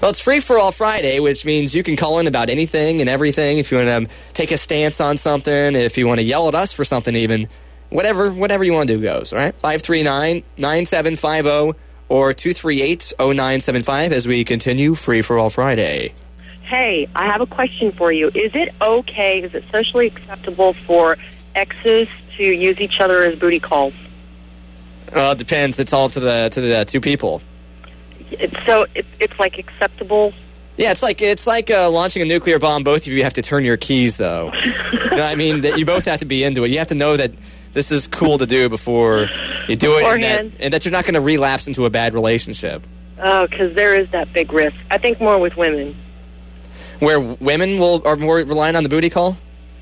Well, it's Free for All Friday, which means you can call in about anything and everything. If you want to take a stance on something, if you want to yell at us for something even, whatever you want to do goes, all right? 539-9750 or 238-0975 as we continue Free for All Friday. Hey, I have a question for you. Is it socially acceptable for exes to use each other as booty calls? Well, it depends. It's all to the two people. It's like acceptable? Yeah, it's like launching a nuclear bomb. Both of you have to turn your keys, though. You know what I mean? That you both have to be into it. You have to know that this is cool to do before you do it, and that you're not going to relapse into a bad relationship. Oh, because there is that big risk. I think more with women. Where women are more reliant on the booty call?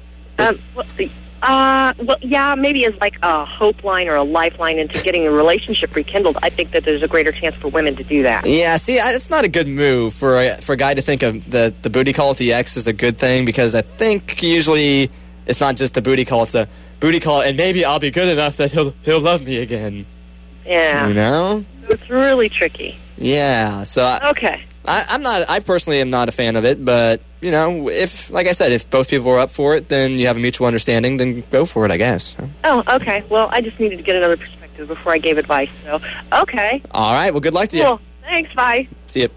Yeah, maybe as like a hope line or a lifeline into getting a relationship rekindled. I think that there's a greater chance for women to do that. Yeah, see, it's not a good move for a guy to think of the booty call at the ex as a good thing, because I think usually it's not just a booty call, it's a booty call, and maybe I'll be good enough that he'll love me again. Yeah. You know? It's really tricky. Yeah, so... Okay. I personally am not a fan of it, but, you know, like I said, if both people are up for it, then you have a mutual understanding, then go for it, I guess. Oh, okay. Well, I just needed to get another perspective before I gave advice, so, okay. All right, well, good luck to you. Cool. Thanks, bye. See you.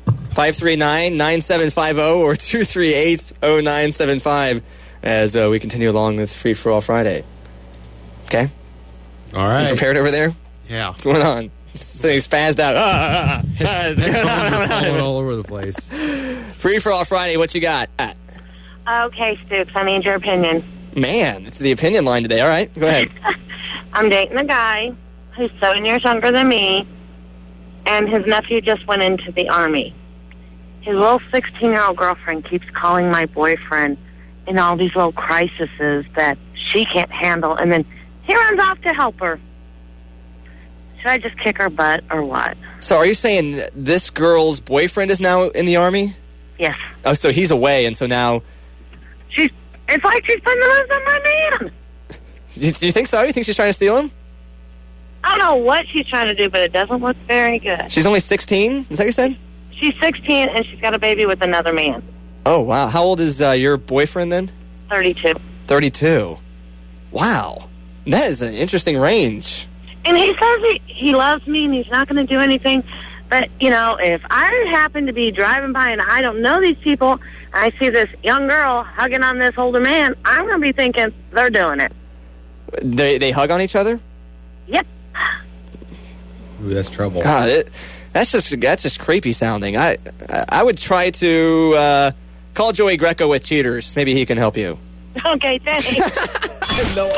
539-9750 or 238-0975 as we continue along with Free for All Friday. Okay? All right. You prepared over there? Yeah. What's going on? So he spazzed out. Falling all over the place. Free for All Friday, what you got? Okay, Stoops, I need your opinion. Man, it's the opinion line today. All right, go ahead. I'm dating a guy who's 7 years younger than me, and his nephew just went into the Army. His little 16-year-old girlfriend keeps calling my boyfriend in all these little crises that she can't handle, and then he runs off to help her. Should I just kick her butt or what? So are you saying this girl's boyfriend is now in the Army? Yes. Oh, so he's away, and so now... It's like she's putting the moves on my man. Do you think so? You think she's trying to steal him? I don't know what she's trying to do, but it doesn't look very good. She's only 16? Is that what you said? She's 16, and she's got a baby with another man. Oh, wow. How old is your boyfriend then? 32. 32. Wow. That is an interesting range. And he says he loves me and he's not going to do anything. But, you know, if I happen to be driving by and I don't know these people, and I see this young girl hugging on this older man, I'm going to be thinking they're doing it. They hug on each other? Yep. Ooh, that's trouble. God, that's just creepy sounding. I would try to call Joey Greco with Cheaters. Maybe he can help you. Okay, thanks.